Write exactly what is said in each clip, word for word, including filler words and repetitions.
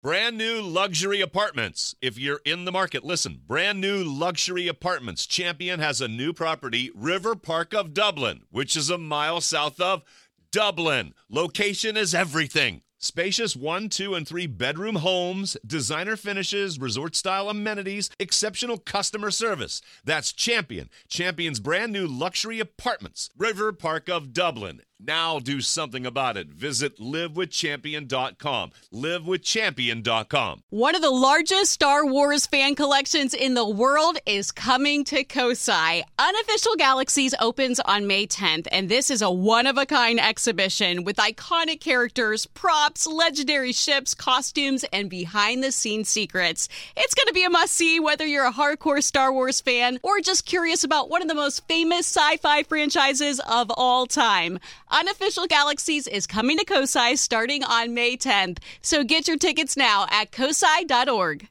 Brand new luxury apartments. If you're in the market, listen. Brand new luxury apartments. Champion has a new property, River Park of Dublin, which is a mile south of Dublin. Location is everything. Spacious one, two, and three bedroom homes, designer finishes, resort-style amenities, exceptional customer service. That's Champion. Champion's brand new luxury apartments. River Park of Dublin. Now do something about it. Visit live with champion dot com. live with champion dot com. One of the largest Star Wars fan collections in the world is coming to Kosai. Unofficial Galaxies opens on May tenth, and this is a one-of-a-kind exhibition with iconic characters, props, legendary ships, costumes, and behind-the-scenes secrets. It's going to be a must-see whether you're a hardcore Star Wars fan or just curious about one of the most famous sci-fi franchises of all time. Unofficial Galaxies is coming to Kosai starting on May tenth, so get your tickets now at kosai dot org.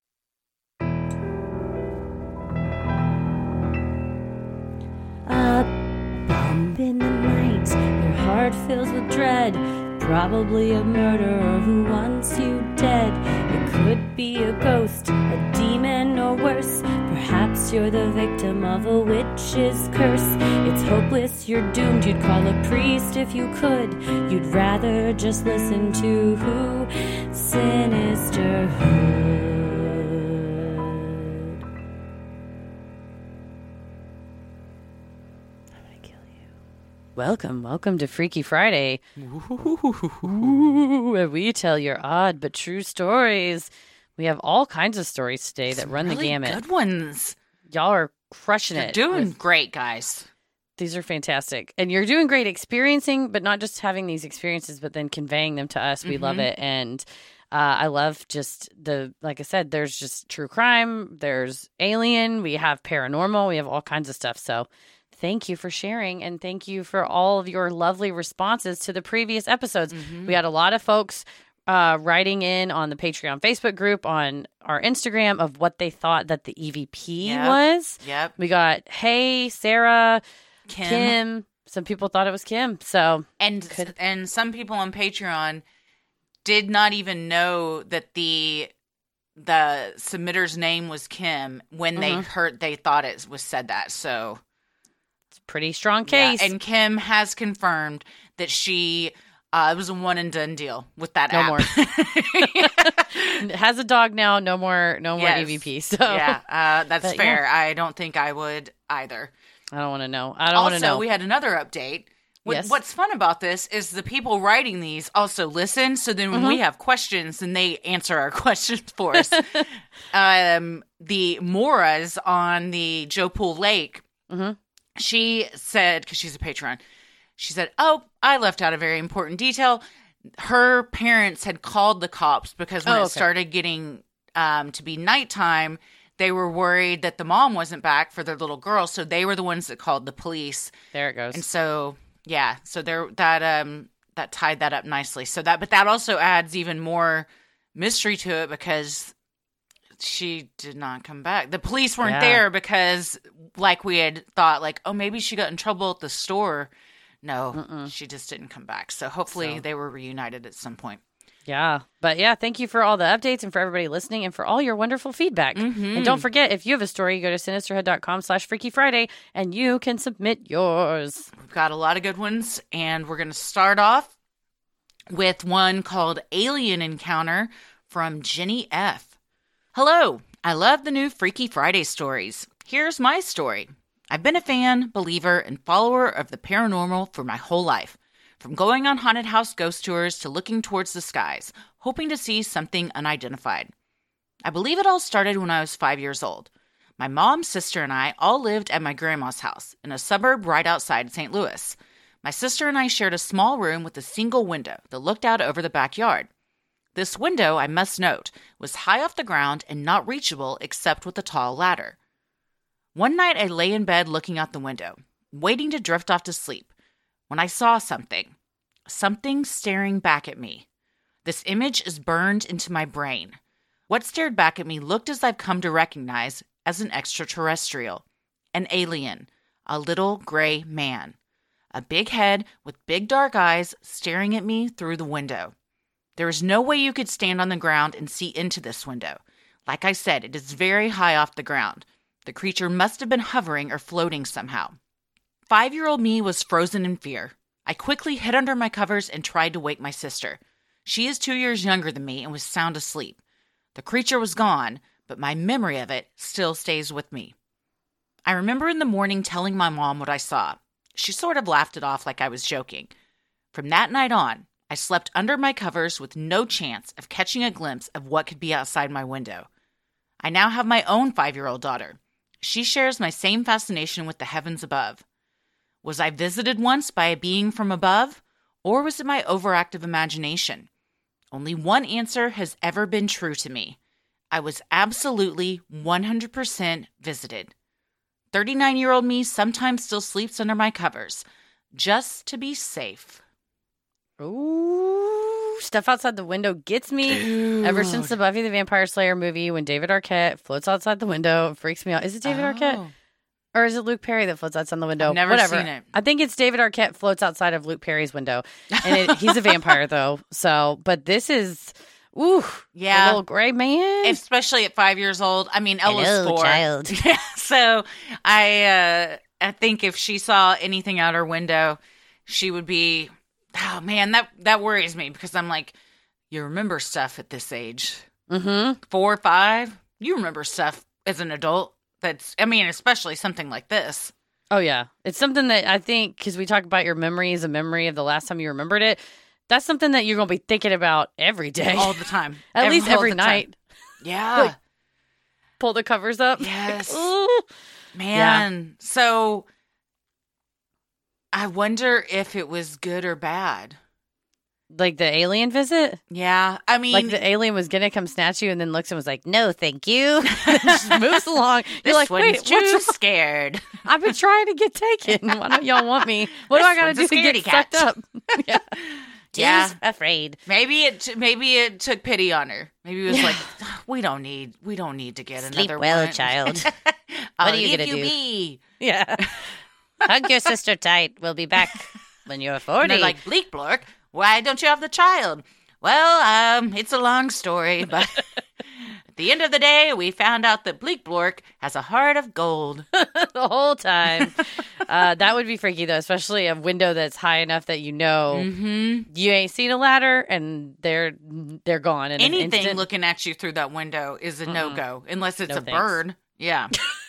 A bump in the night, your heart fills with dread. Probably a murderer who wants you dead. It could be a ghost, a demon, or worse. Perhaps you're the victim of a witch's curse. It's hopeless, you're doomed. You'd call a priest if you could. You'd rather just listen to Who? Sinisterhood. Welcome, welcome to Freaky Friday. Ooh, where we tell your odd but true stories. We have all kinds of stories today that Some run really the gamut. Good ones. Y'all are crushing You're it. doing with- great, guys. These are fantastic. And you're doing great experiencing, but not just having these experiences, but then conveying them to us. We Mm-hmm. love it. And uh, I love just the, like I said, there's just true crime. There's alien. We have paranormal. We have all kinds of stuff. So thank you for sharing. And thank you for all of your lovely responses to the previous episodes. Mm-hmm. We had a lot of folks uh, writing in on the Patreon Facebook group, on our Instagram, of what they thought that the E V P Yep. was. Yep. We got, hey, Sarah, Kim. Kim. Some people thought it was Kim. So And Could- and some people on Patreon did not even know that the the submitter's name was Kim when they Mhm. heard they thought it was said that. So it's a pretty strong yeah, case. and Kim has confirmed that she uh, it was a one and done deal with that No app. more. Has a dog now. No more. No more Yes. E V P. So Yeah, uh, that's But, fair. yeah. I don't think I would either. I don't want to know. I don't want to Also, know. we had another update. What, Yes. What's fun about this is the people writing these also listen. So then when Mm-hmm. we have questions, then they answer our questions for us. um, the Moras on the Joe Pool Lake, Mm-hmm. she said, because she's a patron, she said, oh, I left out a very important detail. Her parents had called the cops because when Oh, it okay. started getting um, to be nighttime, they were worried that the mom wasn't back for their little girl. So they were the ones that called the police. There it goes. And so, yeah, so there that um that tied that up nicely. So that, but that also adds even more mystery to it because she did not come back. The police weren't Yeah. there because, like we had thought, like, oh, maybe she got in trouble at the store. No, Mm-mm. she just didn't come back. So hopefully So- they were reunited at some point. Yeah. But yeah, thank you for all the updates and for everybody listening and for all your wonderful feedback. Mhm. And don't forget, if you have a story, you go to sinisterhood.com slash Freaky Friday and you can submit yours. We've got a lot of good ones, and we're going to start off with one called Alien Encounter from Jenny F. Hello, I love the new Freaky Friday stories. Here's my story. I've been a fan, believer, and follower of the paranormal for my whole life. From going on haunted house ghost tours to looking towards the skies, hoping to see something unidentified. I believe it all started when I was five years old. My mom, sister, and I all lived at my grandma's house in a suburb right outside Saint Louis. My sister and I shared a small room with a single window that looked out over the backyard. This window, I must note, was high off the ground and not reachable except with a tall ladder. One night I lay in bed looking out the window, waiting to drift off to sleep, when I saw something. Something staring back at me. This image is burned into my brain. What stared back at me looked as I've come to recognize as an extraterrestrial, an alien, a little gray man. A big head with big dark eyes staring at me through the window. There is no way you could stand on the ground and see into this window. Like I said, it is very high off the ground. The creature must have been hovering or floating somehow. Five-year-old me was frozen in fear. I quickly hid under my covers and tried to wake my sister. She is two years younger than me and was sound asleep. The creature was gone, but my memory of it still stays with me. I remember in the morning telling my mom what I saw. She sort of laughed it off like I was joking. From that night on, I slept under my covers with no chance of catching a glimpse of what could be outside my window. I now have my own five-year-old daughter. She shares my same fascination with the heavens above. Was I visited once by a being from above, or was it my overactive imagination? Only one answer has ever been true to me. I was absolutely one hundred percent visited. thirty-nine-year-old me sometimes still sleeps under my covers, just to be safe. Ooh, stuff outside the window gets me. Dude. Ever since the Buffy the Vampire Slayer movie, when David Arquette floats outside the window, it freaks me out. Is it David oh. Arquette? Or is it Luke Perry that floats outside the window? I've never Whatever. seen it. I think it's David Arquette floats outside of Luke Perry's window. And it, he's a vampire, though. So, but this is, ooh, yeah. a little gray man. Especially at five years old. I mean, Ella's Hello, four. child. So, I, uh, I think if she saw anything out her window, she would be, oh man, that, that worries me because I'm like, you remember stuff at this age. Mm-hmm. Four or five, you remember stuff as an adult. That's, I mean, especially something like this. Oh, yeah. It's something that I think, because we talk about your memory as a memory of the last time you remembered it, that's something that you're going to be thinking about every day. All the time. At every, least every night. Time. Yeah. Like, pull the covers up. Yes. Like, ooh. Man. Yeah. So, I wonder if it was good or bad. Like the alien visit? Yeah. I mean, like the alien was going to come snatch you and then looks and was like, no, thank you. Just moves along. You're this like, one's wait, too what's scared. I've been trying to get taken. Why don't y'all want me? What This do I got to one's do a to scaredy get cat. sucked up? Yeah. Yeah. Two's afraid. Maybe it maybe it took pity on her. Maybe it was like, we don't need we don't need to get Sleep another well, one. child. I'll What are you leave gonna you do? Be. Yeah. Hug your sister tight. We'll be back when you're And forty. they're like, Bleak Blork, why don't you have the child? Well, um, it's a long story, but at the end of the day, we found out that Bleak Blork has a heart of gold. the whole time. Uh, that would be freaky, though, especially a window that's high enough that you know Mm-hmm. you ain't seen a ladder and they're they're gone. In an Anything instant. looking at you through that window is a Mm-mm. no-go, unless it's No a thanks. bird. Yeah.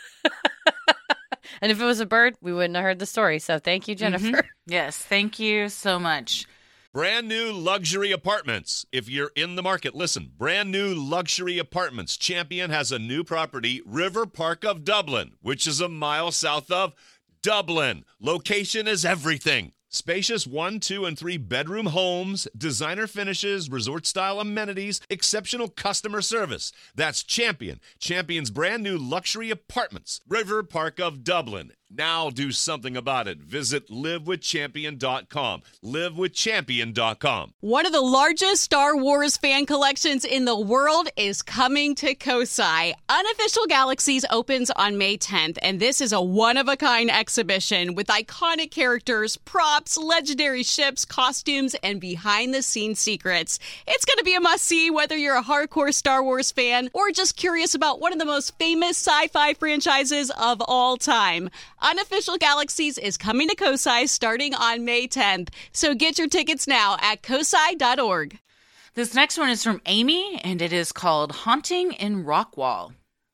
And if it was a bird, we wouldn't have heard the story. So thank you, Jennifer. Mhm. Yes, thank you so much. Brand new luxury apartments. If you're in the market, listen. Brand new luxury apartments. Champion has a new property, River Park of Dublin, which is a mile south of Dublin. Location is everything. Spacious one, two, and three bedroom homes, designer finishes, resort-style amenities, exceptional customer service. That's Champion. Champion's brand new luxury apartments, River Park of Dublin. Now do something about it. Visit live with champion dot com. live with champion dot com. One of the largest Star Wars fan collections in the world is coming to Kosai. Unofficial Galaxies opens on May tenth, and this is a one-of-a-kind exhibition with iconic characters, props, legendary ships, costumes, and behind-the-scenes secrets. It's going to be a must-see whether you're a hardcore Star Wars fan or just curious about one of the most famous sci-fi franchises of all time. Unofficial Galaxies is coming to Kosai starting on May tenth, so get your tickets now at kosai dot org. This next one is from Amy, and it is called Haunting in Rockwall.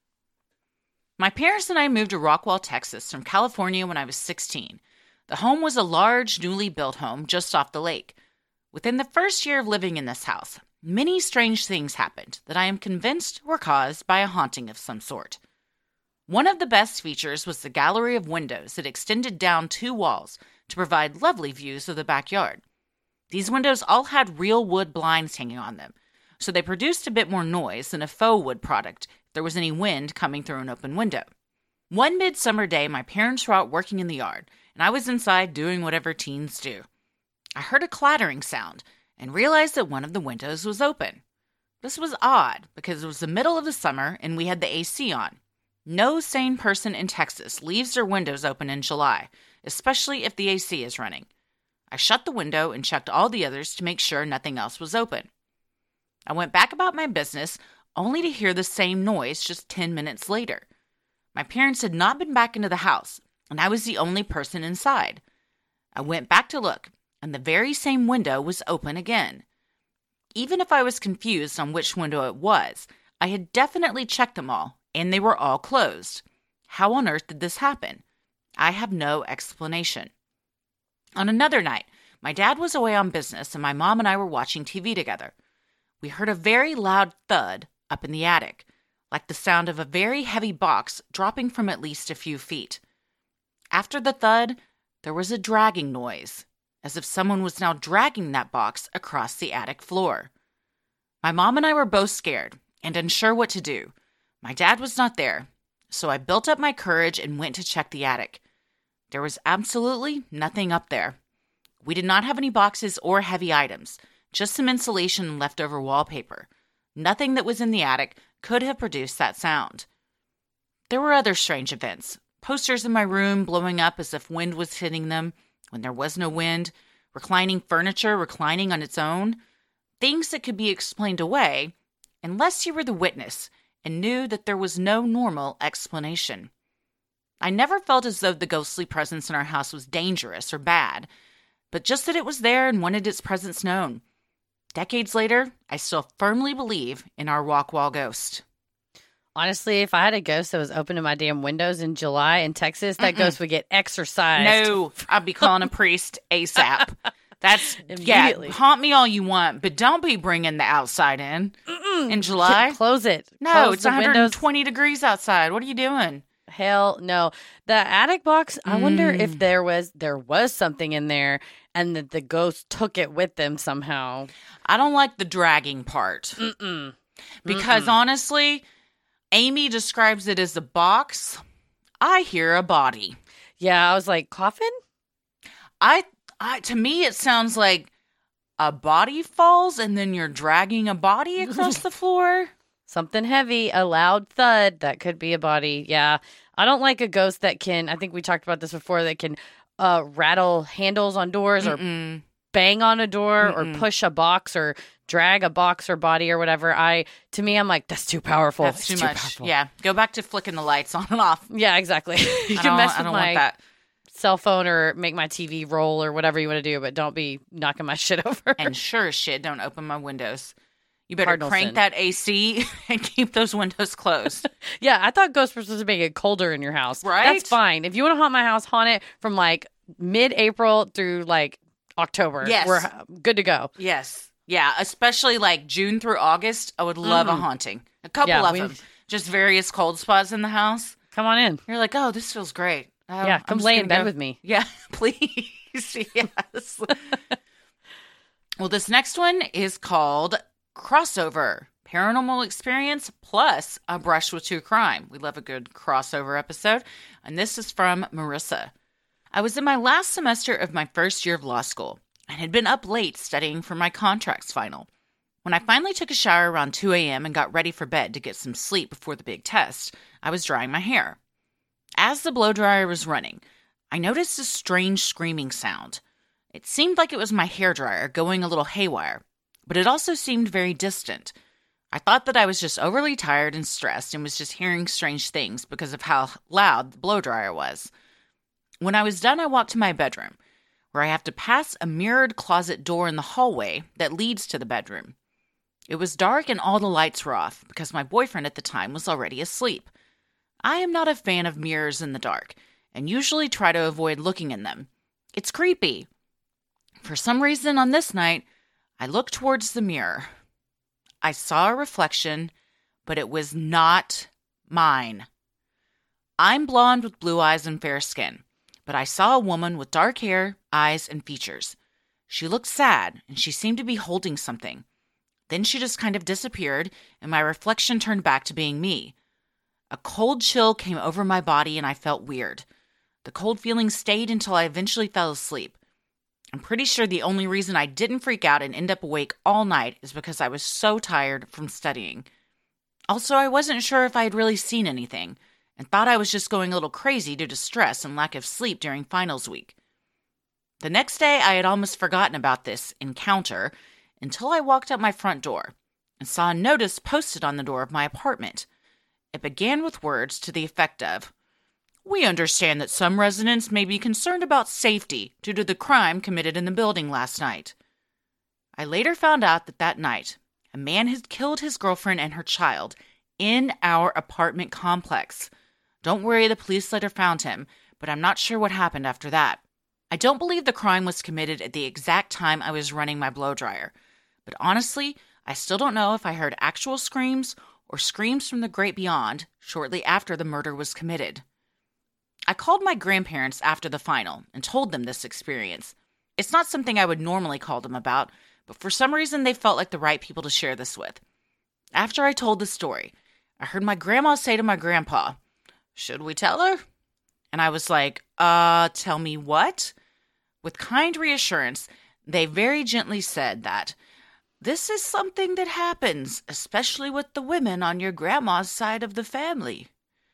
My parents and I moved to Rockwall, Texas from California when I was sixteen. The home was a large, newly built home just off the lake. Within the first year of living in this house, many strange things happened that I am convinced were caused by a haunting of some sort. One of the best features was the gallery of windows that extended down two walls to provide lovely views of the backyard. These windows all had real wood blinds hanging on them, so they produced a bit more noise than a faux wood product if there was any wind coming through an open window. One midsummer day, my parents were out working in the yard, and I was inside doing whatever teens do. I heard a clattering sound and realized that one of the windows was open. This was odd because it was the middle of the summer and we had the A C on. No sane person in Texas leaves their windows open in July, especially if the A C is running. I shut the window and checked all the others to make sure nothing else was open. I went back about my business, only to hear the same noise just ten minutes later. My parents had not been back into the house, and I was the only person inside. I went back to look, and the very same window was open again. Even if I was confused on which window it was, I had definitely checked them all, and they were all closed. How on earth did this happen? I have no explanation. On another night, my dad was away on business, and my mom and I were watching T V together. We heard a very loud thud up in the attic, like the sound of a very heavy box dropping from at least a few feet. After the thud, there was a dragging noise, as if someone was now dragging that box across the attic floor. My mom and I were both scared and unsure what to do. My dad was not there, so I built up my courage and went to check the attic. There was absolutely nothing up there. We did not have any boxes or heavy items, just some insulation and leftover wallpaper. Nothing that was in the attic could have produced that sound. There were other strange events. Posters in my room blowing up as if wind was hitting them when there was no wind, reclining furniture reclining on its own, things that could be explained away unless you were the witness and knew that there was no normal explanation. I never felt as though the ghostly presence in our house was dangerous or bad, but just that it was there and wanted its presence known. Decades later, I still firmly believe in our walk wall ghost. Honestly, if I had a ghost that was open to my damn windows in July in Texas, that Mm-mm. ghost would get exorcised. No, I'd be calling a priest ASAP. That's, yeah, haunt me all you want, but don't be bringing the outside in. Mm-mm. In July. Close it. No, Close it's one hundred twenty windows. Degrees outside. What are you doing? Hell no. The attic box, I mm. wonder if there was there was something in there and that the ghost took it with them somehow. I don't like the dragging part. Mm-mm. Because Mm-mm. honestly, Amy describes it as a box. I hear a body. Yeah, I was like, coffin? I, I to me, it sounds like a body falls and then you're dragging a body across the floor. Something heavy, a loud thud. That could be a body. Yeah. I don't like a ghost that can, I think we talked about this before, that can uh, rattle handles on doors Mm-mm. or bang on a door Mm-mm. or push a box or drag a box or body or whatever. I, to me, I'm like, that's too powerful. That's too, too much. Powerful. Yeah. Go back to flicking the lights on and off. Yeah, exactly. You I can mess I with don't my want that. cell phone or make my T V roll or whatever you want to do, but don't be knocking my shit over. And sure as shit, don't open my windows. You better Cardinal crank sin. that A C and keep those windows closed. Yeah, I thought ghosts were supposed to make it colder in your house. Right? That's fine. If you want to haunt my house, haunt it from like mid-April through like October. Yes. We're good to go. Yes. Yeah, especially like June through August, I would love Mm. a haunting. A couple Yeah, of we- them. Just various cold spots in the house. Come on in. You're like, oh, this feels great. Oh, Yeah, I'm come just lay in gonna bed go- with me. Yeah, please. Yes. Well, this next one is called Crossover. Paranormal experience plus a brush with true crime. We love a good crossover episode. And this is from Marissa. I was in my last semester of my first year of law school and had been up late studying for my contracts final. When I finally took a shower around two a.m. and got ready for bed to get some sleep before the big test, I was drying my hair. As the blow dryer was running, I noticed a strange screaming sound. It seemed like it was my hairdryer going a little haywire, but it also seemed very distant. I thought that I was just overly tired and stressed and was just hearing strange things because of how loud the blow dryer was. When I was done, I walked to my bedroom, where I have to pass a mirrored closet door in the hallway that leads to the bedroom. It was dark and all the lights were off because my boyfriend at the time was already asleep. I am not a fan of mirrors in the dark and usually try to avoid looking in them. It's creepy. For some reason on this night, I looked towards the mirror. I saw a reflection, but it was not mine. I'm blonde with blue eyes and fair skin, but I saw a woman with dark hair, eyes, and features. She looked sad, and she seemed to be holding something. Then she just kind of disappeared, and my reflection turned back to being me. A cold chill came over my body, and I felt weird. The cold feeling stayed until I eventually fell asleep. I'm pretty sure the only reason I didn't freak out and end up awake all night is because I was so tired from studying. Also, I wasn't sure if I had really seen anything, and thought I was just going a little crazy due to stress and lack of sleep during finals week. The next day, I had almost forgotten about this encounter until I walked out my front door and saw a notice posted on the door of my apartment. It began with words to the effect of, "We understand that some residents may be concerned about safety due to the crime committed in the building last night." I later found out that that night, a man had killed his girlfriend and her child in our apartment complex. Don't worry, the police later found him, but I'm not sure what happened after that. I don't believe the crime was committed at the exact time I was running my blow dryer, but honestly, I still don't know if I heard actual screams or screams from the great beyond shortly after the murder was committed. I called my grandparents after the final and told them this experience. It's not something I would normally call them about, but for some reason they felt like the right people to share this with. After I told the story, I heard my grandma say to my grandpa, "Should we tell her?" And I was like, uh, tell me what? With kind reassurance, they very gently said that this is something that happens, especially with the women on your grandma's side of the family.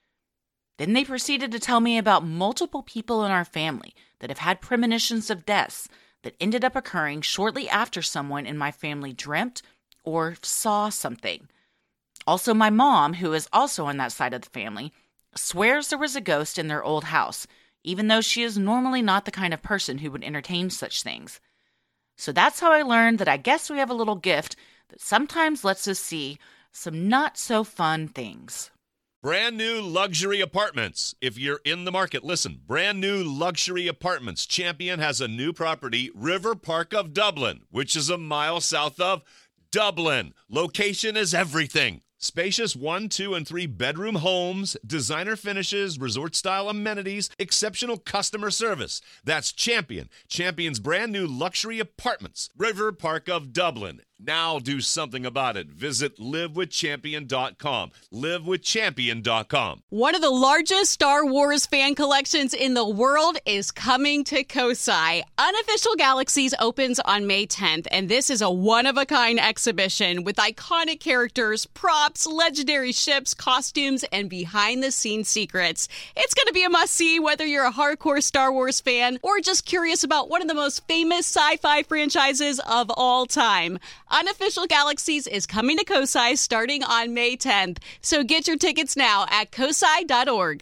Then they proceeded to tell me about multiple people in our family that have had premonitions of deaths that ended up occurring shortly after someone in my family dreamt or saw something. Also, my mom, who is also on that side of the family, swears there was a ghost in their old house, even though she is normally not the kind of person who would entertain such things. So that's how I learned that I guess we have a little gift that sometimes lets us see some not-so-fun things. Brand new luxury apartments. If you're in the market, listen. Brand new luxury apartments. Champion has a new property, River Park of Dublin, which is a mile south of Dublin. Location is everything. Spacious one, two, and three bedroom homes, designer finishes, resort-style amenities, exceptional customer service. That's Champion. Champion's brand new luxury apartments, River Park of Dublin. Now do something about it. Visit live with champion dot com. live with champion dot com. One of the largest Star Wars fan collections in the world is coming to Kosai. Unofficial Galaxies opens on May tenth, and this is a one-of-a-kind exhibition with iconic characters, props, legendary ships, costumes, and behind-the-scenes secrets. It's going to be a must-see whether you're a hardcore Star Wars fan or just curious about one of the most famous sci-fi franchises of all time. Unofficial Galaxies is coming to Kosai starting on May tenth. So get your tickets now at kosai dot org.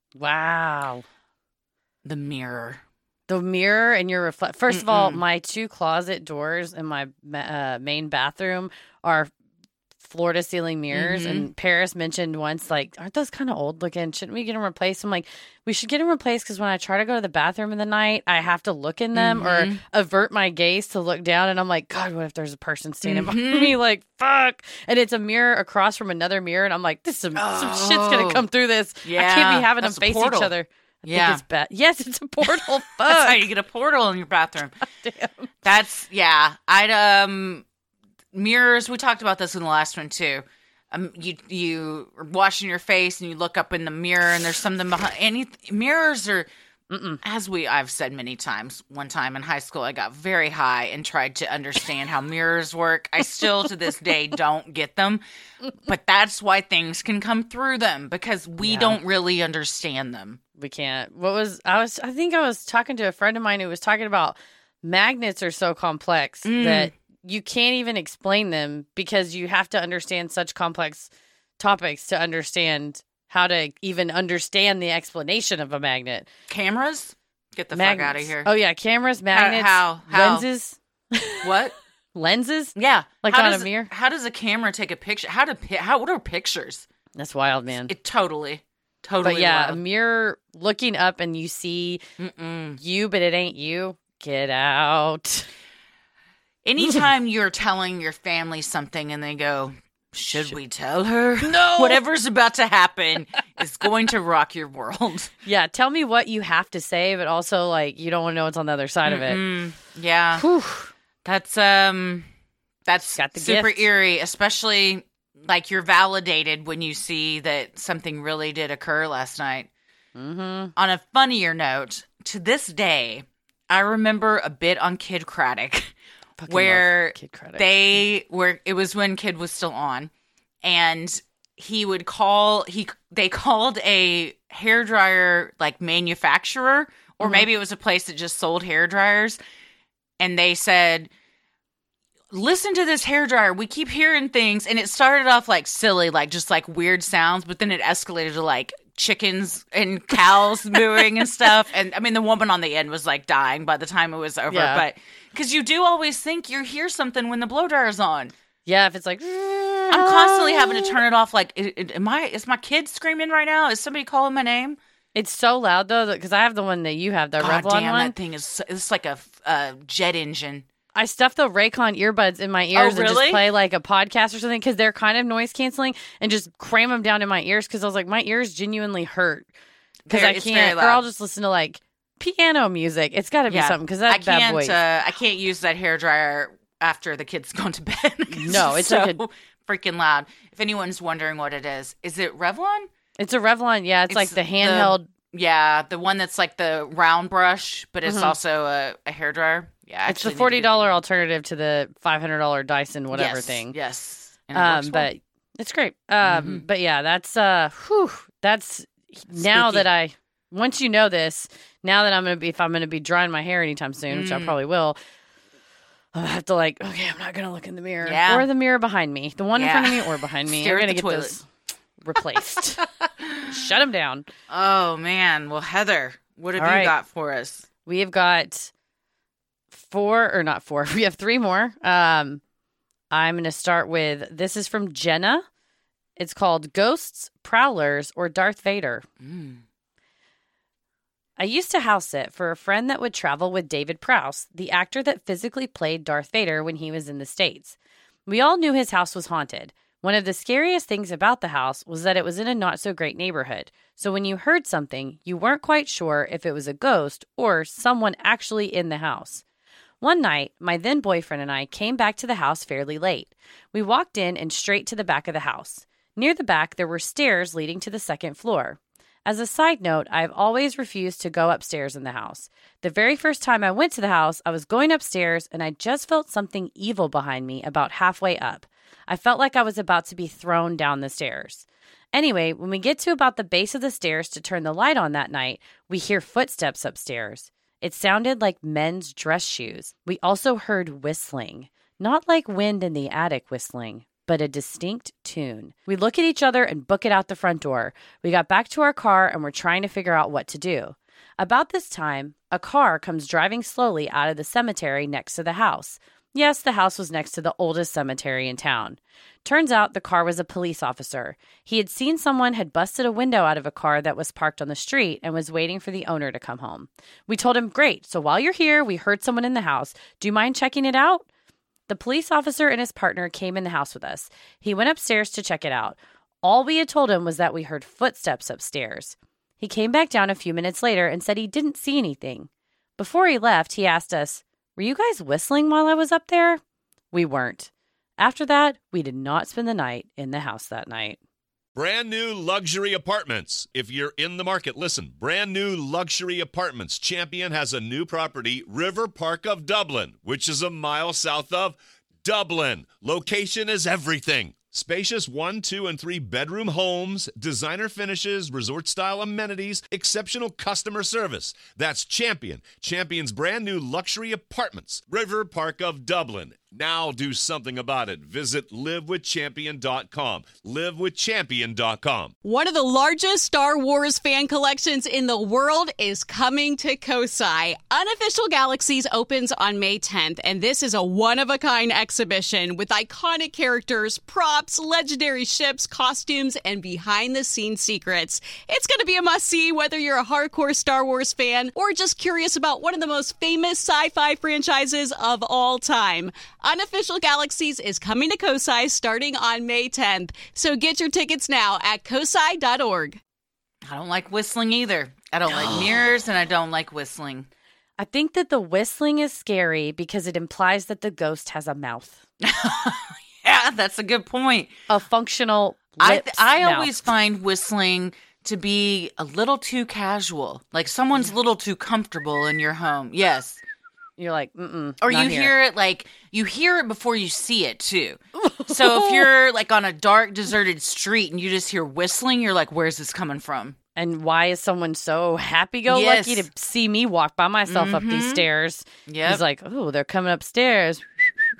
Wow. The mirror. The mirror and your reflect. First Mm-mm. of all, my two closet doors in my uh, main bathroom are floor-to-ceiling mirrors. Mm-hmm. And Paris mentioned once, like, aren't those kind of old looking? Shouldn't we get them replaced? I'm like, we should get them replaced because when I try to go to the bathroom in the night, I have to look in them mm-hmm. or avert my gaze to look down. And I'm like, God, what if there's a person standing mm-hmm. behind me? Like, fuck. And it's a mirror across from another mirror. And I'm like, this some, oh. some shit's going to come through this. Yeah, I can't be having them that's face each other. I yeah. think it's bad. Yes, it's a portal. Fuck. That's how you get a portal in your bathroom. Damn. That's, yeah. I'd, um, mirrors, we talked about this in the last one too. Um, you you are washing your face and you look up in the mirror and there's something behind. Any mirrors are, Mm-mm. as we I've said many times. One time in high school, I got very high and tried to understand how mirrors work. I still to this day don't get them, but that's why things can come through them because we yeah. don't really understand them. We can't. What was I was? I think I was talking to a friend of mine who was talking about magnets are so complex mm. that you can't even explain them because you have to understand such complex topics to understand how to even understand the explanation of a magnet. Cameras? Get the magnets. fuck out of here. Oh, yeah. Cameras, magnets, how, how, how? lenses. What? Lenses? Yeah. Like how on does, a mirror? How does a camera take a picture? How do how? What are pictures? That's wild, man. It totally, totally But yeah, wild. A mirror looking up and you see Mm-mm. you, but it ain't you. Get out. Anytime you're telling your family something and they go, should we tell her? No. Whatever's about to happen is going to rock your world. Yeah, tell me what you have to say, but also, like, you don't want to know what's on the other side Mm-mm. of it. Yeah. Whew. That's, um, that's Got the super gift. eerie, especially, like, you're validated when you see that something really did occur last night. Mm-hmm. On a funnier note, to this day, I remember a bit on Kid Craddock. Fucking where Kid Craddock. they were, it was when Kid was still on, and he would call, he, they called a hairdryer, like, manufacturer, or mm-hmm. maybe it was a place that just sold hairdryers, and they said, listen to this hairdryer. We keep hearing things, and it started off like silly, like just like weird sounds, but then it escalated to like chickens and cows mooing and stuff. And I mean, the woman on the end was like dying by the time it was over. Yeah. But because you do always think you hear something when the blow dryer's on. Yeah, if it's like... I'm constantly having to turn it off. Like, am I? Is my kid screaming right now? Is somebody calling my name? It's so loud, though, because I have the one that you have, the God Revlon damn, one. that thing is it's like a, a jet engine. I stuffed the Raycon earbuds in my ears Oh, and just really? play like a podcast or something because they're kind of noise canceling and just cram them down in my ears because I was like, my ears genuinely hurt because Very- I it's very can't. Or loud. I'll just listen to like piano music. It's got to be Yeah. something because I that's bad can't. voice. Uh, I can't use that hairdryer after the kids gone to bed. No, it's so like a- freaking loud. If anyone's wondering what it is, is it Revlon? It's a Revlon. Yeah, it's, It's like the the- handheld. Yeah, the one that's like the round brush, but it's Mhm. also a, a hairdryer. Yeah, I It's the actually need to forty get dollar it. alternative to the five hundred dollar Dyson whatever Yes, thing. Yes, and it works Um, well. but it's great. Um, Mhm. but yeah, that's uh, whew, that's now Spooky. that I once you know this, now that I'm gonna be if I'm gonna be drying my hair anytime soon, which I Mm. probably will. I have to like, okay, I'm not gonna look in the mirror Yeah. or the mirror behind me, the one in front of Yeah. me or behind me. Stare We're at gonna the get toilet. this replaced. Shut them down. Oh man, well Heather, what have All you right. got for us? We have got four or not four. We have three more. Um, I'm going to start with this is from Jenna. It's called Ghosts, Prowlers, or Darth Vader. Mm. I used to house sit for a friend that would travel with David Prowse, the actor that physically played Darth Vader when he was in the States. We all knew his house was haunted. One of the scariest things about the house was that it was in a not-so-great neighborhood. So when you heard something, you weren't quite sure if it was a ghost or someone actually in the house. One night, my then boyfriend and I came back to the house fairly late. We walked in and straight to the back of the house. Near the back, there were stairs leading to the second floor. As a side note, I've always refused to go upstairs in the house. The very first time I went to the house, I was going upstairs and I just felt something evil behind me about halfway up. I felt like I was about to be thrown down the stairs. Anyway, when we get to about the base of the stairs to turn the light on that night, we hear footsteps upstairs. It sounded like men's dress shoes. We also heard whistling. Not like wind in the attic whistling, but a distinct tune. We look at each other and book it out the front door. We got back to our car and we're trying to figure out what to do. About this time, a car comes driving slowly out of the cemetery next to the house. Yes, the house was next to the oldest cemetery in town. Turns out the car was a police officer. He had seen someone had busted a window out of a car that was parked on the street and was waiting for the owner to come home. We told him, great, so while you're here, we heard someone in the house. Do you mind checking it out? The police officer and his partner came in the house with us. He went upstairs to check it out. All we had told him was that we heard footsteps upstairs. He came back down a few minutes later and said he didn't see anything. Before he left, he asked us, were you guys whistling while I was up there? We weren't. After that, we did not spend the night in the house that night. Brand new luxury apartments. If you're in the market, listen. Brand new luxury apartments. Champion has a new property, River Park of Dublin, which is a mile south of Dublin. Location is everything. Spacious one, two, and three bedroom homes, designer finishes, resort-style amenities, exceptional customer service. That's Champion. Champion's brand new luxury apartments, River Park of Dublin. Now do something about it. Visit live with champion dot com. live with champion dot com. One of the largest Star Wars fan collections in the world is coming to Kosai. Unofficial Galaxies opens on May tenth, and this is a one-of-a-kind exhibition with iconic characters, props, legendary ships, costumes, and behind-the-scenes secrets. It's going to be a must-see whether you're a hardcore Star Wars fan or just curious about one of the most famous sci-fi franchises of all time. Unofficial Galaxies is coming to Kosai starting on May tenth, so get your tickets now at kosai dot org. I don't like whistling either. I don't like mirrors, and I don't like whistling. I think that the whistling is scary because it implies that the ghost has a mouth. Yeah, that's a good point. A functional I lips th- I mouth. always find whistling to be a little too casual. Like someone's a little too comfortable in your home. Yes. You're like, mm-mm, Or not you here. hear it like, you hear it before you see it too. So if you're like on a dark, deserted street and you just hear whistling, you're like, where's this coming from? And why is someone so happy-go-lucky Yes. to see me walk by myself up these Mhm. stairs? Yep. He's like, oh, they're coming upstairs.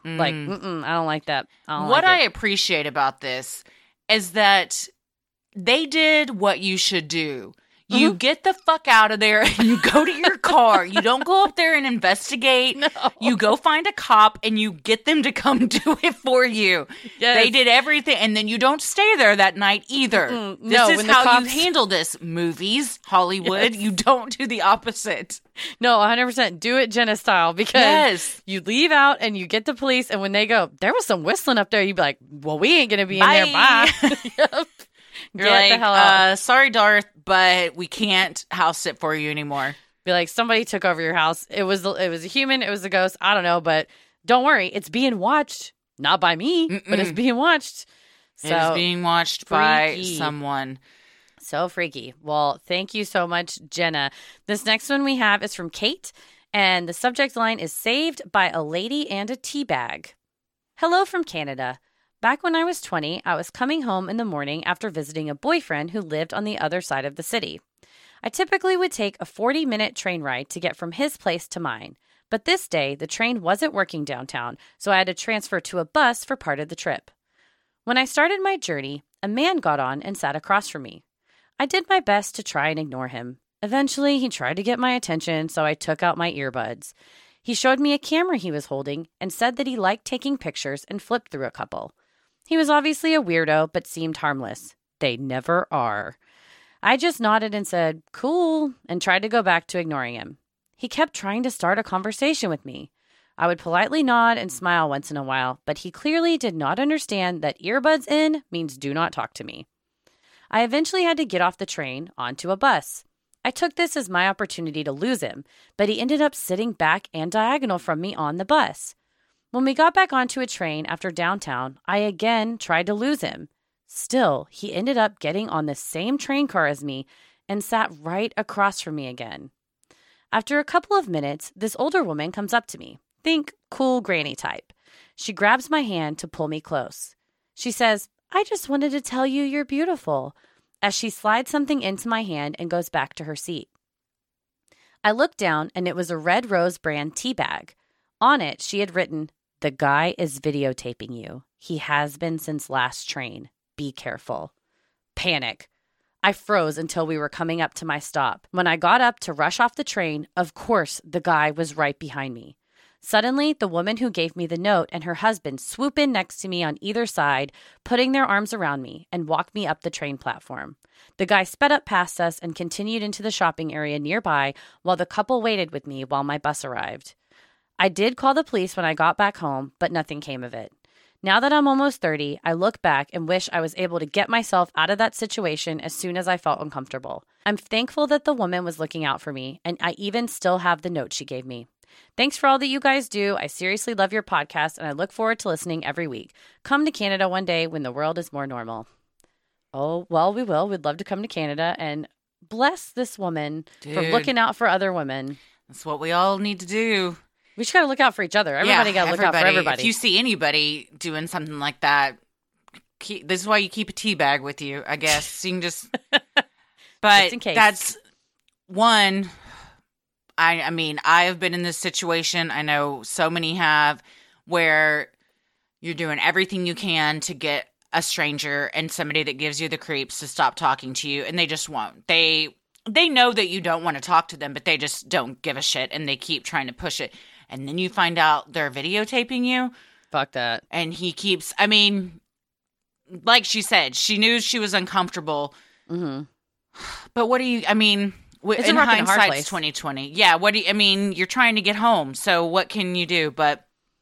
Mm. Like, mm-mm, I don't like that. I don't What like I it. appreciate about this is that they did what you should do. You Mm-hmm. get the fuck out of there and you go to your car. You don't go up there and investigate. No. You go find a cop and you get them to come do it for you. Yes. They did everything. And then you don't stay there that night either. Mm-mm. This No, is when the how cops- you handle this. Movies, Hollywood, Yes. you don't do the opposite. No, one hundred percent. Do it Jenna style because Yes. you leave out and you get the police. And when they go, there was some whistling up there, you'd be like, well, we ain't going to be Bye. in there. Bye. Yep. You're Get like, the hell out. uh, sorry, Darth, but we can't house sit for you anymore. Be like, somebody took over your house. It was it was a human. It was a ghost. I don't know, but don't worry, it's being watched. Not by me, Mm-mm. but it's being watched. So It is being watched by freaky. someone. so freaky. Well, thank you so much, Jenna. This next one we have is from Kate, and the subject line is "Saved by a Lady and a Tea Bag." Hello from Canada. Back when I was twenty, I was coming home in the morning after visiting a boyfriend who lived on the other side of the city. I typically would take a forty-minute train ride to get from his place to mine, but this day the train wasn't working downtown, so I had to transfer to a bus for part of the trip. When I started my journey, a man got on and sat across from me. I did my best to try and ignore him. Eventually, he tried to get my attention, so I took out my earbuds. He showed me a camera he was holding and said that he liked taking pictures and flipped through a couple. He was obviously a weirdo, but seemed harmless. They never are. I just nodded and said, cool, and tried to go back to ignoring him. He kept trying to start a conversation with me. I would politely nod and smile once in a while, but he clearly did not understand that earbuds in means do not talk to me. I eventually had to get off the train onto a bus. I took this as my opportunity to lose him, but he ended up sitting back and diagonal from me on the bus. When we got back onto a train after downtown, I again tried to lose him. Still, he ended up getting on the same train car as me and sat right across from me again. After a couple of minutes, this older woman comes up to me. Think cool granny type. She grabs my hand to pull me close. She says, I just wanted to tell you you're beautiful, as she slides something into my hand and goes back to her seat. I looked down and it was a Red Rose brand tea bag. On it, she had written, the guy is videotaping you. He has been since last train. Be careful. Panic. I froze until we were coming up to my stop. When I got up to rush off the train, of course, the guy was right behind me. Suddenly, the woman who gave me the note and her husband swoop in next to me on either side, putting their arms around me, and walk me up the train platform. The guy sped up past us and continued into the shopping area nearby while the couple waited with me while my bus arrived. I did call the police when I got back home, but nothing came of it. Now that I'm almost thirty, I look back and wish I was able to get myself out of that situation as soon as I felt uncomfortable. I'm thankful that the woman was looking out for me, and I even still have the note she gave me. Thanks for all that you guys do. I seriously love your podcast, and I look forward to listening every week. Come to Canada one day when the world is more normal. Oh, well, we will. We'd love to come to Canada, and bless this woman for Dude. looking out for other women. That's what we all need to do. We just got to look out for each other. Everybody Yeah, got to look out for everybody. If you see anybody doing something like that, keep, this is why you keep a tea bag with you, I guess. You can just. But Just in case. that's one. I I mean, I have been in this situation. I know so many have, where you're doing everything you can to get a stranger and somebody that gives you the creeps to stop talking to you, and they just won't. They they know that you don't want to talk to them, but they just don't give a shit, and they keep trying to push it. And then you find out they're videotaping you, Fuck that. and he keeps. I mean, like she said, she knew she was uncomfortable. Mm-hmm. But what do you? I mean, w- It's a in rock and a hard hindsight, place. it's twenty twenty. Yeah. What do you? I mean, you're trying to get home, so what can you do? But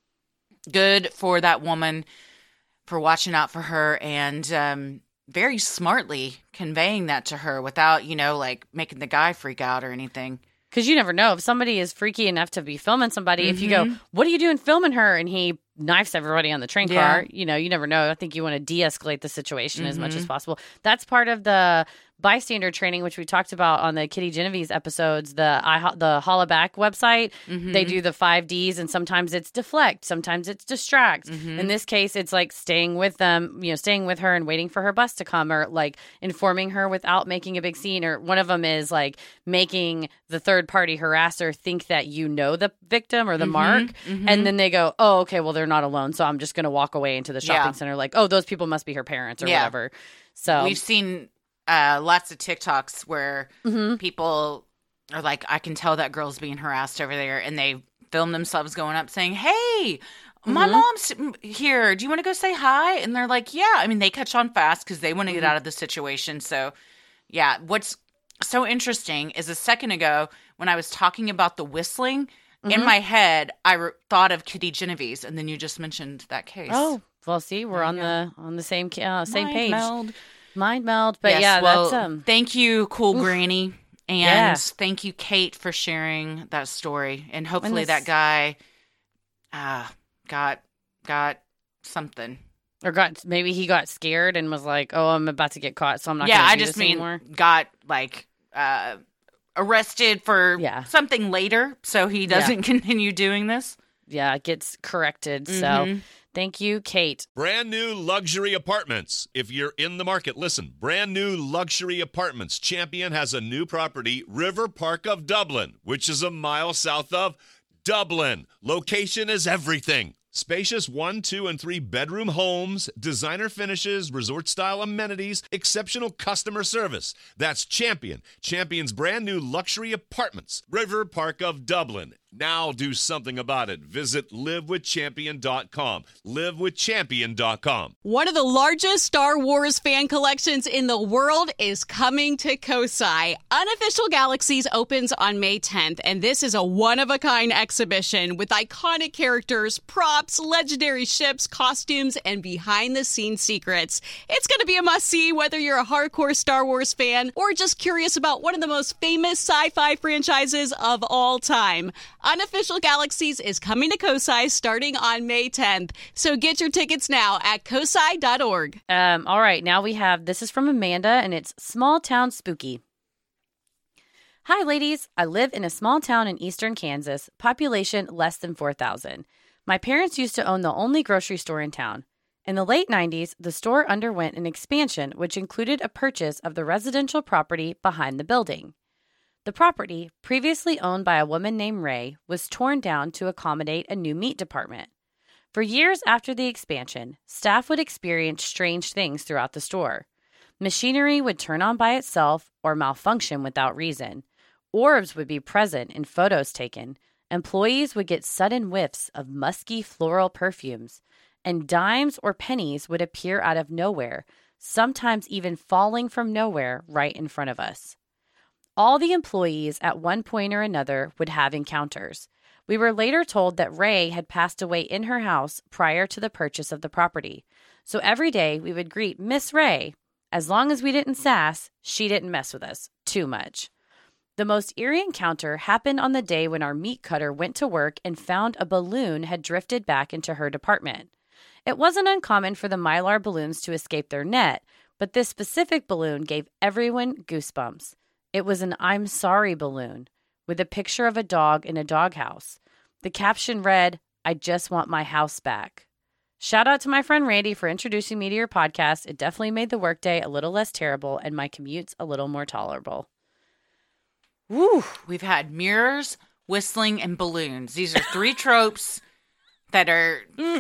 good for that woman for watching out for her and um, very smartly conveying that to her without, you know, like making the guy freak out or anything. Because you never know. If somebody is freaky enough to be filming somebody, if you go, what are you doing filming her? And he knifes everybody on the train Yeah. car, you know, you never know. I think you want to de-escalate the situation as much as possible. That's part of the bystander training, which we talked about on the Kitty Genovese episodes, the I, the Hollaback website. They do the five Ds, and sometimes it's deflect, sometimes it's distract. In this case, it's like staying with them, you know, staying with her and waiting for her bus to come, or like informing her without making a big scene. Or one of them is like making the third party harasser think that you know the victim or the mark, and then they go, oh, okay, well, they're they're not alone. So I'm just going to walk away into the shopping Yeah. center like, oh, those people must be her parents or Yeah. whatever. So We've seen uh, lots of TikToks where Mhm. people are like, I can tell that girl's being harassed over there. And they film themselves going up saying, hey, my Mhm. mom's here. Do you want to go say hi? And they're like, yeah. I mean, they catch on fast because they want to get Mm-hmm. out of the situation. So, yeah, what's so interesting is a second ago when I was talking about the whistling, in Mhm. my head, I re- thought of Kitty Genovese. And then you just mentioned that case. oh, well, see, we're on Yeah. the on the same ca- uh, same Mind page. meld. Mind meld. But Yes, yeah, well, that's um. thank you, cool granny, and Yeah. thank you, Kate, for sharing that story. And hopefully, this- that guy, uh, got got something. Or got maybe he got scared and was like, "Oh, I'm about to get caught, so I'm not." yeah, gonna I do just this mean anymore. got like uh arrested for Yeah. something later, so he doesn't continue doing this. Yeah, it gets corrected. So Mhm. thank you, Kate. Brand new luxury apartments. If you're in the market, listen. Brand new luxury apartments. Champion has a new property, River Park of Dublin, which is a mile south of Dublin. Location is everything. Spacious one, two, and three bedroom homes, designer finishes, resort style amenities, exceptional customer service. That's Champion. Champion's brand new luxury apartments, River Park of Dublin. Now do something about it. Visit live with champion dot com. live with champion dot com. One of the largest Star Wars fan collections in the world is coming to Kosai. Unofficial Galaxies opens on May tenth, and this is a one-of-a-kind exhibition with iconic characters, props, legendary ships, costumes, and behind-the-scenes secrets. It's going to be a must-see whether you're a hardcore Star Wars fan or just curious about one of the most famous sci-fi franchises of all time. Unofficial Galaxies is coming to Kosai starting on May tenth, so get your tickets now at kosai dot org. Um, all right, now we have this is from Amanda, and it's Small Town Spooky. Hi, ladies. I live in a small town in eastern Kansas, population less than four thousand. My parents used to own the only grocery store in town. In the late nineties, the store underwent an expansion, which included a purchase of the residential property behind the building. The property, previously owned by a woman named Ray, was torn down to accommodate a new meat department. For years after the expansion, staff would experience strange things throughout the store. Machinery would turn on by itself or malfunction without reason. Orbs would be present in photos taken. Employees would get sudden whiffs of musky floral perfumes. And dimes or pennies would appear out of nowhere, sometimes even falling from nowhere right in front of us. All the employees at one point or another would have encounters. We were later told that Ray had passed away in her house prior to the purchase of the property. So every day we would greet Miss Ray. As long as we didn't sass, she didn't mess with us too much. The most eerie encounter happened on the day when our meat cutter went to work and found a balloon had drifted back into her department. It wasn't uncommon for the Mylar balloons to escape their net, but this specific balloon gave everyone goosebumps. It was an I'm sorry balloon with a picture of a dog in a doghouse. The caption read, I just want my house back. Shout out to my friend Randy for introducing me to your podcast. It definitely made the workday a little less terrible and my commutes a little more tolerable. Woo! We've had mirrors, whistling, and balloons. These are three tropes that are,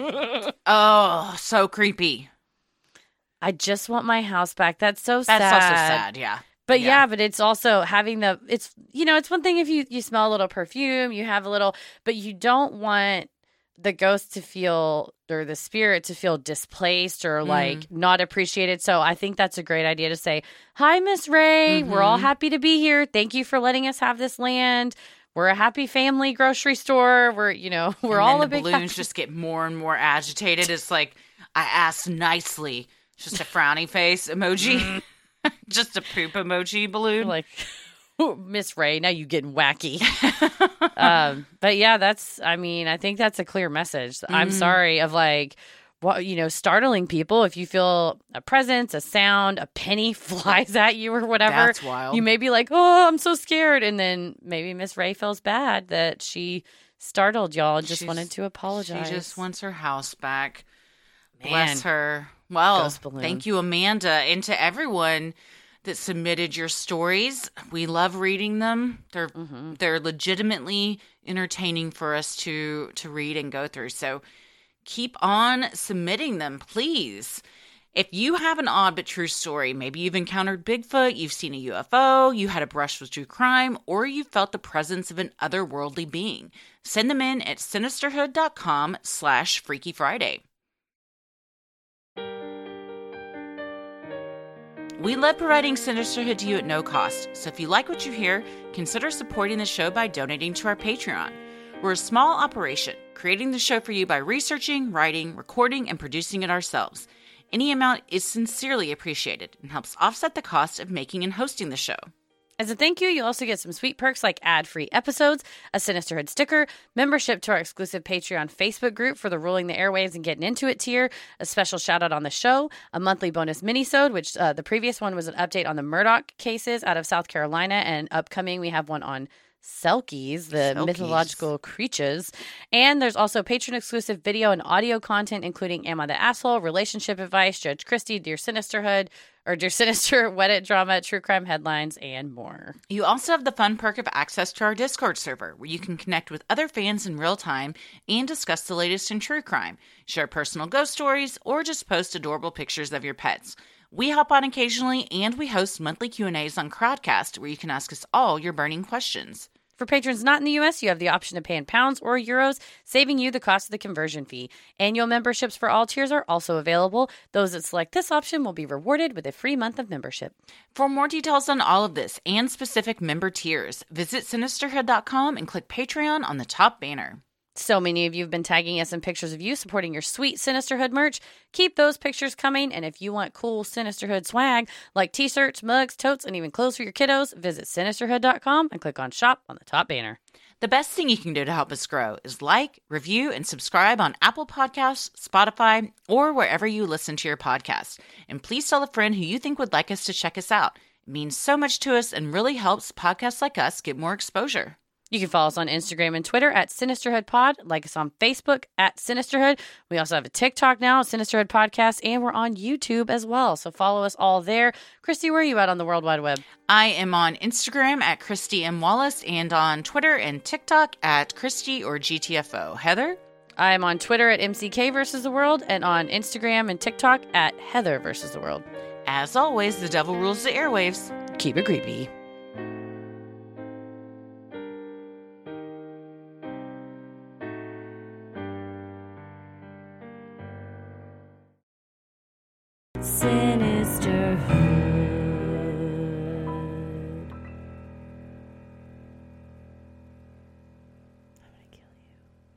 oh, so creepy. I just want my house back. That's so That's sad. also sad, yeah. But Yeah. yeah. but it's also having the, it's, you know, it's one thing if you, you smell a little perfume, you have a little, but you don't want the ghost to feel, or the spirit to feel displaced or like not appreciated. So I think that's a great idea to say, hi, Miss Ray. We're all Mhm. happy to be here. Thank you for letting us have this land. We're a happy family grocery store. We're, you know, we're And all then a the big balloons happy- just get more and more agitated. It's like, I asked nicely. Just a frowny face emoji. Just a poop emoji balloon. like Miss Ray, now you getting wacky. um, but yeah, that's, I mean, I think that's a clear message. I'm Mm-hmm. sorry of like, what, you know, startling people. If you feel a presence, a sound, a penny flies at you or whatever, That's wild. you may be like, oh, I'm so scared. And then maybe Miss Ray feels bad that she startled y'all and just She's- wanted to apologize. She just wants her house back. Man. Bless her. Well, Ghost balloon. thank you, Amanda, and to everyone that submitted your stories. We love reading them. They're Mm-hmm. they're legitimately entertaining for us to to read and go through. So keep on submitting them, please. If you have an odd but true story, maybe you've encountered Bigfoot, you've seen a U F O, you had a brush with true crime, or you felt the presence of an otherworldly being, send them in at sinisterhood.com slash Freaky Friday. We love providing Sinisterhood to you at no cost, so if you like what you hear, consider supporting the show by donating to our Patreon. We're a small operation, creating the show for you by researching, writing, recording, and producing it ourselves. Any amount is sincerely appreciated and helps offset the cost of making and hosting the show. As a thank you, you'll also get some sweet perks like ad-free episodes, a Sinisterhood sticker, membership to our exclusive Patreon Facebook group for the Ruling the Airwaves and Getting Into It tier, a special shout-out on the show, a monthly bonus mini-sode, which uh, the previous one was an update on the Murdoch cases out of South Carolina, and upcoming we have one on Selkies, the Selkies. mythological creatures. And there's also patron-exclusive video and audio content, including Am I the Asshole, relationship advice, Judge Christie, Dear Sinisterhood, or Dear Sinister, Weddit drama, true crime headlines, and more. You also have the fun perk of access to our Discord server, where you can connect with other fans in real time and discuss the latest in true crime, share personal ghost stories, or just post adorable pictures of your pets. We hop on occasionally, and we host monthly Q and A's on Crowdcast, where you can ask us all your burning questions. For patrons not in the U S, you have the option to pay in pounds or euros, saving you the cost of the conversion fee. Annual memberships for all tiers are also available. Those that select this option will be rewarded with a free month of membership. For more details on all of this and specific member tiers, visit sinisterhood dot com and click Patreon on the top banner. So many of you have been tagging us in pictures of you supporting your sweet Sinisterhood merch. Keep those pictures coming, and if you want cool Sinisterhood swag like t-shirts, mugs, totes, and even clothes for your kiddos, visit sinisterhood dot com and click on Shop on the top banner. The best thing you can do to help us grow is like, review, and subscribe on Apple Podcasts, Spotify, or wherever you listen to your podcast. And please tell a friend who you think would like us to check us out. It means so much to us and really helps podcasts like us get more exposure. You can follow us on Instagram and Twitter at SinisterhoodPod, like us on Facebook at Sinisterhood. We also have a TikTok now, Sinisterhood Podcast, and we're on YouTube as well. So follow us all there. Christy, where are you at on the World Wide Web? I am on Instagram at Christy M. Wallace and on Twitter and TikTok at Christy or G T F O. Heather? I'm on Twitter at M C K versus the World and on Instagram and TikTok at Heather versus the World. As always, the devil rules the airwaves. Keep it creepy. Sinisterhood. I'm gonna kill you.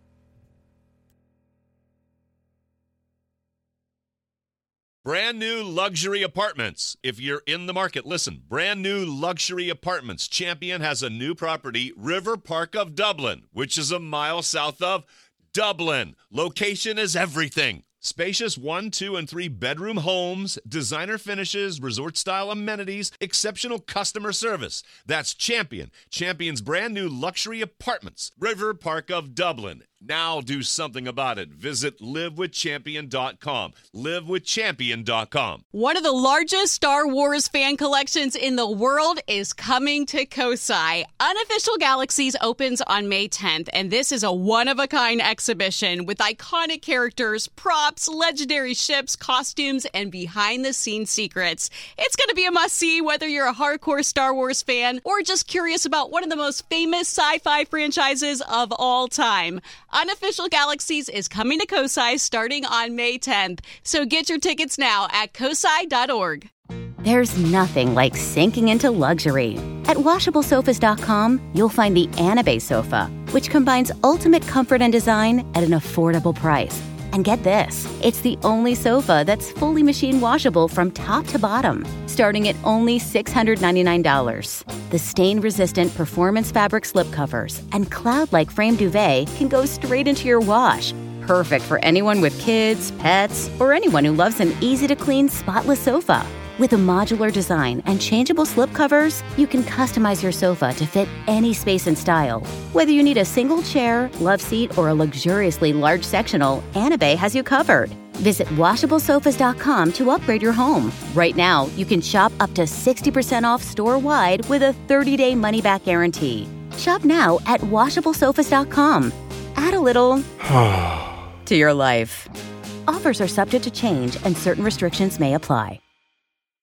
Brand new luxury apartments. If you're in the market, listen. Brand new luxury apartments. Champion has a new property, River Park of Dublin, which is a mile south of Dublin. Location is everything. Spacious one, two, and three bedroom homes, designer finishes, resort-style amenities, exceptional customer service. That's Champion. Champion's brand new luxury apartments. River Park of Dublin. Now do something about it. Visit live with champion dot com. live with champion dot com. One of the largest Star Wars fan collections in the world is coming to Kosai. Unofficial Galaxies opens on May tenth, and this is a one-of-a-kind exhibition with iconic characters, props, legendary ships, costumes, and behind-the-scenes secrets. It's going to be a must-see whether you're a hardcore Star Wars fan or just curious about one of the most famous sci-fi franchises of all time. Unofficial Galaxies is coming to Kosai starting on May tenth, so get your tickets now at kosai dot org. There's nothing like sinking into luxury. At washable sofas dot com, you'll find the Anabe sofa, which combines ultimate comfort and design at an affordable price. And get this, it's the only sofa that's fully machine washable from top to bottom, starting at only six hundred ninety-nine dollars. The stain-resistant performance fabric slipcovers and cloud-like frame duvet can go straight into your wash. Perfect for anyone with kids, pets, or anyone who loves an easy-to-clean, spotless sofa. With a modular design and changeable slipcovers, you can customize your sofa to fit any space and style. Whether you need a single chair, love seat, or a luxuriously large sectional, Anabe has you covered. Visit washable sofas dot com to upgrade your home. Right now, you can shop up to sixty percent off store-wide with a thirty-day money-back guarantee. Shop now at washable sofas dot com. Add a little to your life. Offers are subject to change and certain restrictions may apply.